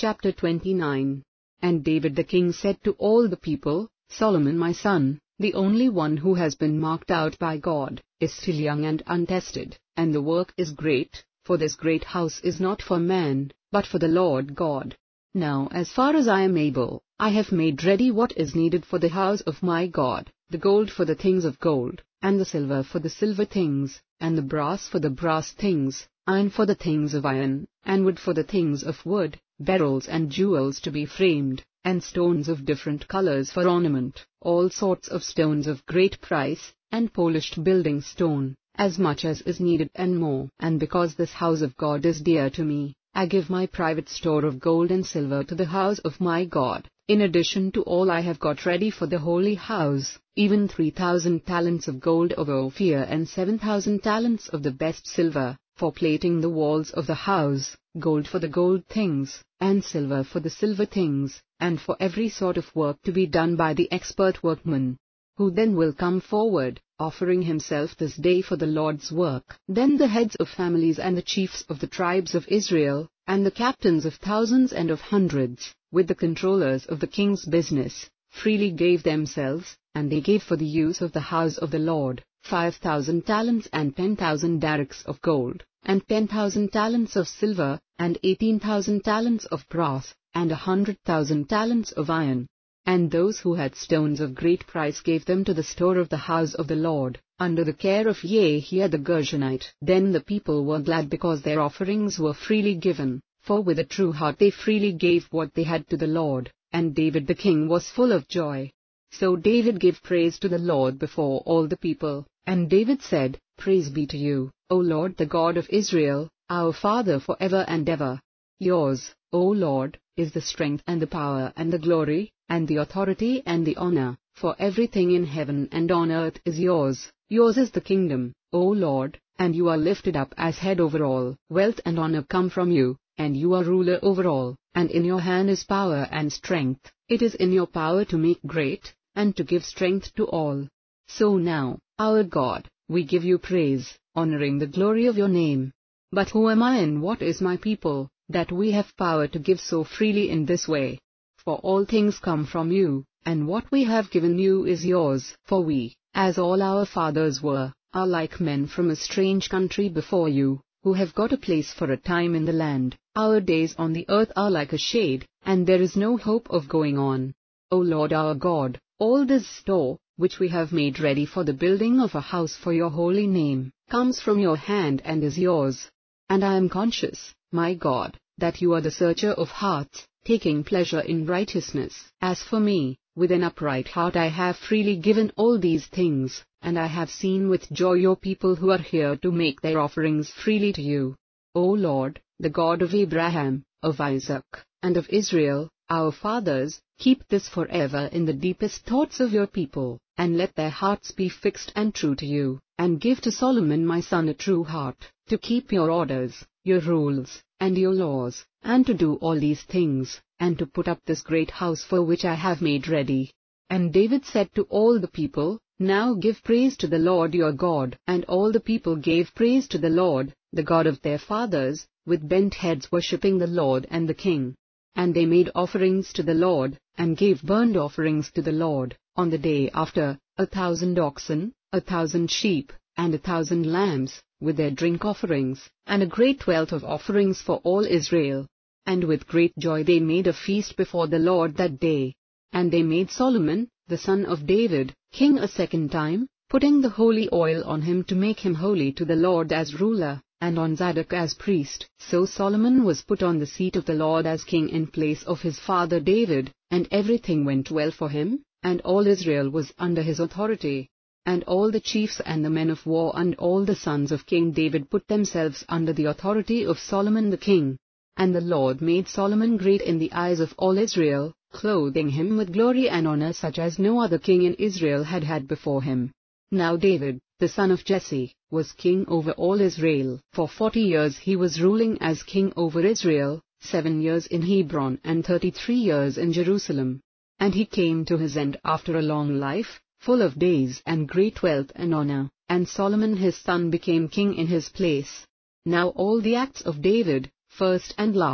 Chapter 29. And David the king said to all the people, Solomon my son, the only one who has been marked out by God, is still young and untested, and the work is great, for this great house is not for man, but for the Lord God. Now as far as I am able, I have made ready what is needed for the house of my God, the gold for the things of gold, and the silver for the silver things, and the brass for the brass things, iron for the things of iron, and wood for the things of wood, beryls and jewels to be framed, and stones of different colors for ornament, all sorts of stones of great price, and polished building stone, as much as is needed and more. And because this house of God is dear to me, I give my private store of gold and silver to the house of my God, in addition to all I have got ready for the holy house, even 3,000 talents of gold of Ophir and 7,000 talents of the best silver, for plating the walls of the house, gold for the gold things, and silver for the silver things, and for every sort of work to be done by the expert workman. Who then will come forward, offering himself this day for the Lord's work? Then the heads of families and the chiefs of the tribes of Israel, and the captains of thousands and of hundreds, with the controllers of the king's business, freely gave themselves, and they gave for the use of the house of the Lord, 5,000 talents and 10,000 darics of gold, and 10,000 talents of silver, and 18,000 talents of brass, and 100,000 talents of iron. And those who had stones of great price gave them to the store of the house of the Lord, under the care of Yahia the Gershonite. Then the people were glad because their offerings were freely given, for with a true heart they freely gave what they had to the Lord, and David the king was full of joy. So David gave praise to the Lord before all the people, and David said, Praise be to you, O Lord the God of Israel, our Father forever and ever. Yours, O Lord, is the strength and the power and the glory, and the authority and the honor, for everything in heaven and on earth is yours. Yours is the kingdom, O Lord, and you are lifted up as head over all. Wealth and honor come from you, and you are ruler over all, and in your hand is power and strength. It is in your power to make great, and to give strength to all. So now, our God, we give you praise, honoring the glory of your name. But who am I and what is my people, that we have power to give so freely in this way? For all things come from you, and what we have given you is yours. For we, as all our fathers were, are like men from a strange country before you, who have got a place for a time in the land. Our days on the earth are like a shade, and there is no hope of going on. O Lord our God, all this store, which we have made ready for the building of a house for your holy name, comes from your hand and is yours. And I am conscious, my God, that you are the searcher of hearts, taking pleasure in righteousness. As for me, with an upright heart I have freely given all these things, and I have seen with joy your people who are here to make their offerings freely to you. O Lord, the God of Abraham, of Isaac, and of Israel, our fathers, keep this forever in the deepest thoughts of your people, and let their hearts be fixed and true to you, and give to Solomon my son a true heart, to keep your orders, your rules, and your laws, and to do all these things, and to put up this great house for which I have made ready. And David said to all the people, Now give praise to the Lord your God. And all the people gave praise to the Lord, the God of their fathers, with bent heads worshipping the Lord and the king. And they made offerings to the Lord, and gave burnt offerings to the Lord, on the day after, 1,000 oxen, 1,000 sheep, and 1,000 lambs, with their drink offerings, and a great wealth of offerings for all Israel. And with great joy they made a feast before the Lord that day. And they made Solomon, the son of David, king a second time, putting the holy oil on him to make him holy to the Lord as ruler, and on Zadok as priest. So Solomon was put on the seat of the Lord as king in place of his father David, and everything went well for him, and all Israel was under his authority. And all the chiefs and the men of war and all the sons of King David put themselves under the authority of Solomon the king. And the Lord made Solomon great in the eyes of all Israel, clothing him with glory and honor such as no other king in Israel had had before him. Now David, the son of Jesse, was king over all Israel. For 40 years he was ruling as king over Israel, 7 years in Hebron and 33 years in Jerusalem. And he came to his end after a long life, full of days and great wealth and honor, and Solomon his son became king in his place. Now all the acts of David, first and last,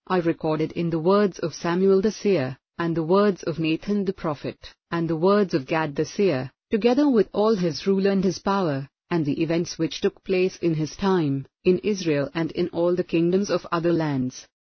I recorded in the words of Samuel the seer, and the words of Nathan the prophet, and the words of Gad the seer, together with all his rule and his power, and the events which took place in his time, in Israel and in all the kingdoms of other lands.